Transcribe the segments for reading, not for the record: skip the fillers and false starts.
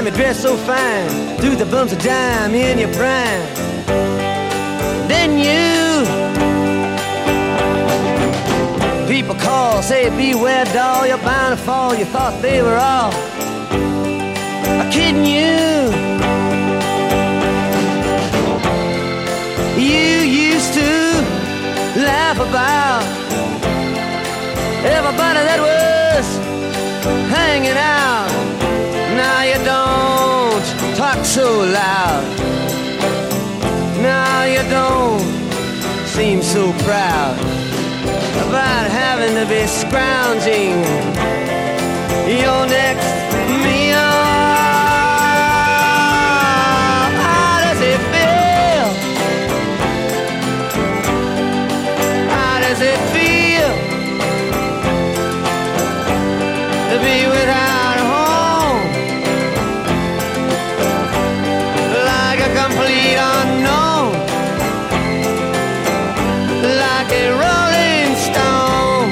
me dress so fine, threw the bumps of dime in your prime. Then you people call, say beware doll, you're bound to fall. You thought they were all kidding you. You used to laugh about everybody that was hanging out. Now you don't talk so loud. Now you don't seem so proud about having to be scrounging your next meal. How does it feel? How does it feel to be without a home, like a complete unknown, like a rolling stone?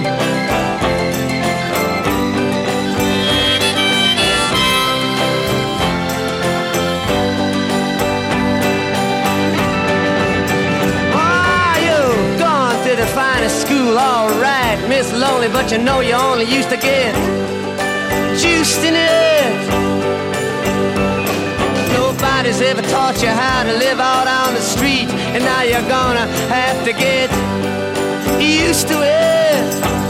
Oh, you've gone to the finest school, all right, Miss Lonely, but you know you only used to get juiced in it. Nobody's ever taught you how to live out on the street, and now you're gonna have to get used to it.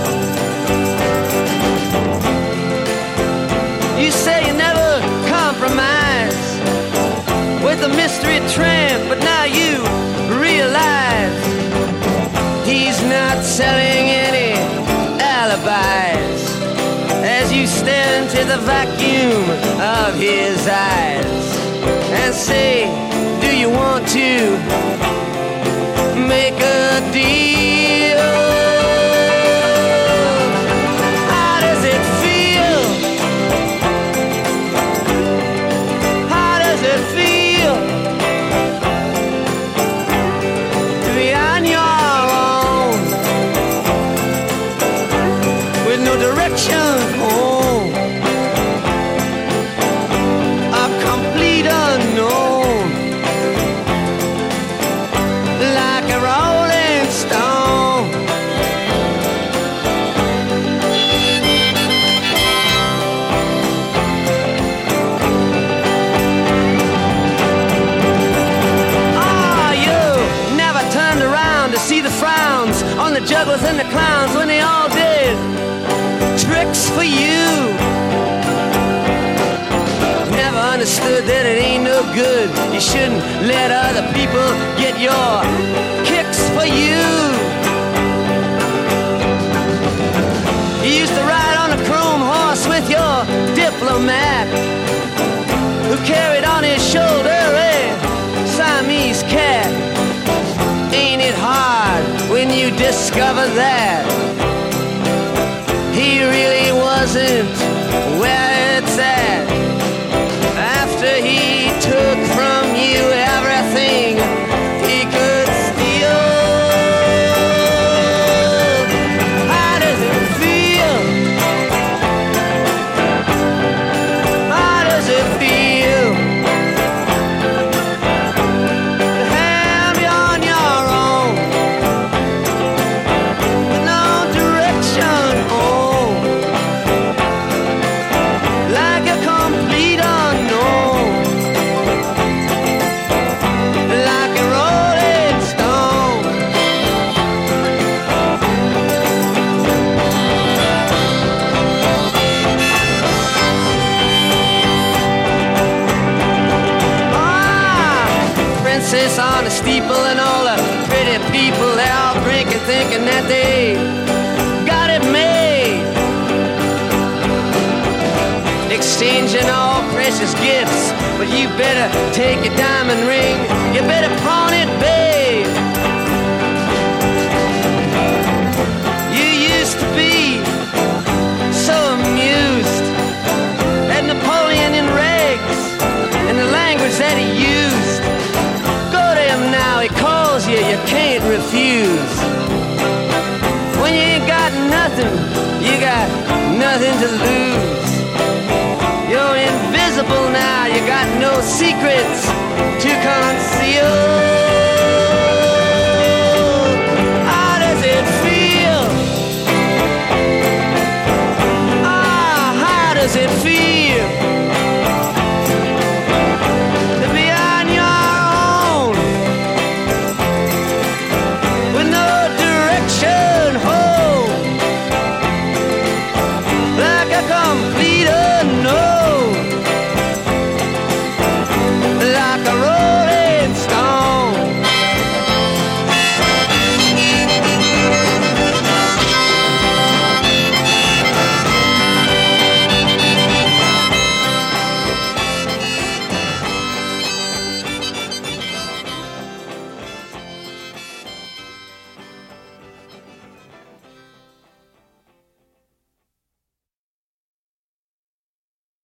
You say you never compromise with a mystery tramp, but now you realize he's not selling any alibis as you stare into the vacuum of his eyes and say, do you want to make a deal? How does it feel? How does it feel to be on your own with no direction home, a complete unknown, like a rolling stone? Oh, you never turned around to see the frowns on the jugglers and the clowns when they all did tricks for you. Never understood that it ain't no good. You shouldn't let other people get your kicks for you. You used to ride on a chrome horse with your diplomat, who carried on his shoulder a Siamese cat. Ain't it hard when you discover that he really wasn't where it's at, after he took from you everything he could steal? How does it feel? How does it feel to have you on your own with no direction home, like a complete unknown, like a rolling stone? Ah, princess on the steeple and all the pretty people, they all drinking, thinking that they got it made, exchanging all precious gifts. But you better take your diamond ring, you better pawn it, babe. You used to be so amused at Napoleon in rags and the language that he used. Go to him now, he calls you, you can't refuse. When you ain't got nothing, you got nothing to lose. You're invisible now, you secrets to conceal.